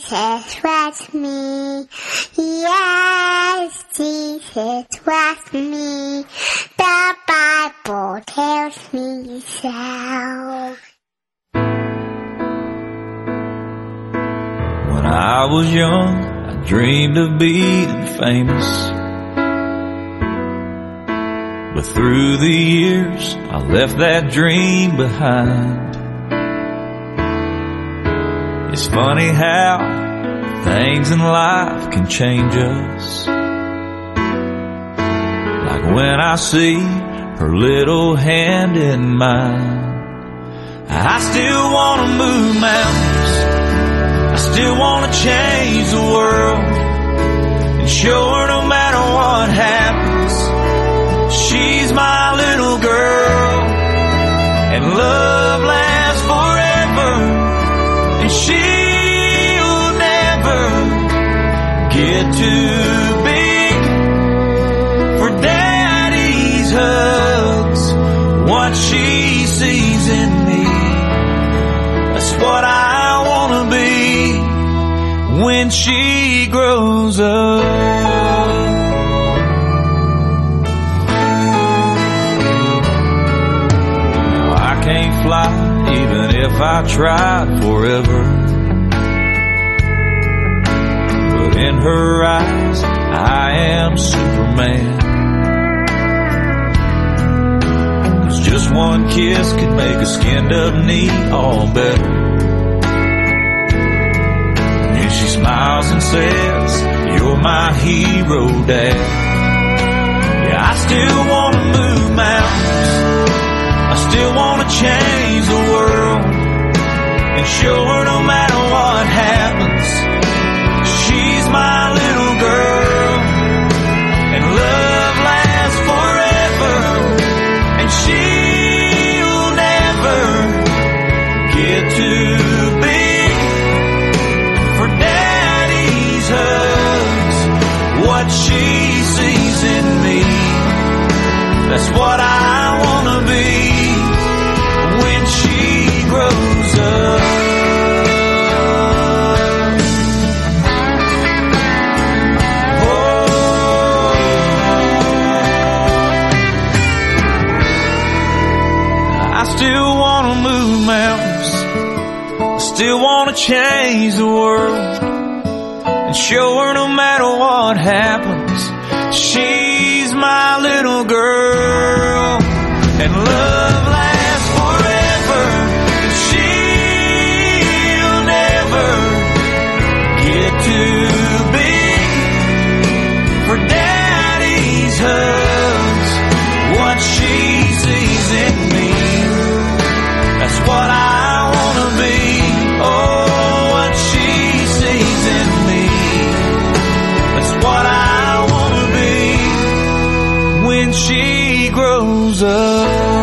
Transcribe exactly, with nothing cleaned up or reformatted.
Jesus was me. Yes, Jesus was me. The Bible tells me so. When I was young, I dreamed of being famous. But through the years, I left that dream behind. It's funny how things in life can change us. Like when I see her little hand in mine. I still want to move mountains. I still want to change the world and show her no matter what happens, she's my little girl, and love lasts forever, and she'll never get too big for Daddy's hugs. What she sees in me, that's what I want to be when she grows up. Can't fly even if I tried forever, but in her eyes I am Superman. 'Cause just one kiss could make a skinned up knee all better. And she smiles and says, you're my hero, Dad. Yeah, I still want to move mountains. I still want to change the world and show her no matter what happens, she's my little girl, and love lasts forever, and she'll never get too big for Daddy's hugs. What she sees in me, that's what I want to be when she grows up. Oh, I still want to move mountains. I still want to change the world and show her no matter what happens, she's my little girl, and love lasts forever, and she'll never get too big for Daddy's hugs. What she sees in me, that's what I want to be. Oh, what she sees in me, that's what I want to be when she grows up.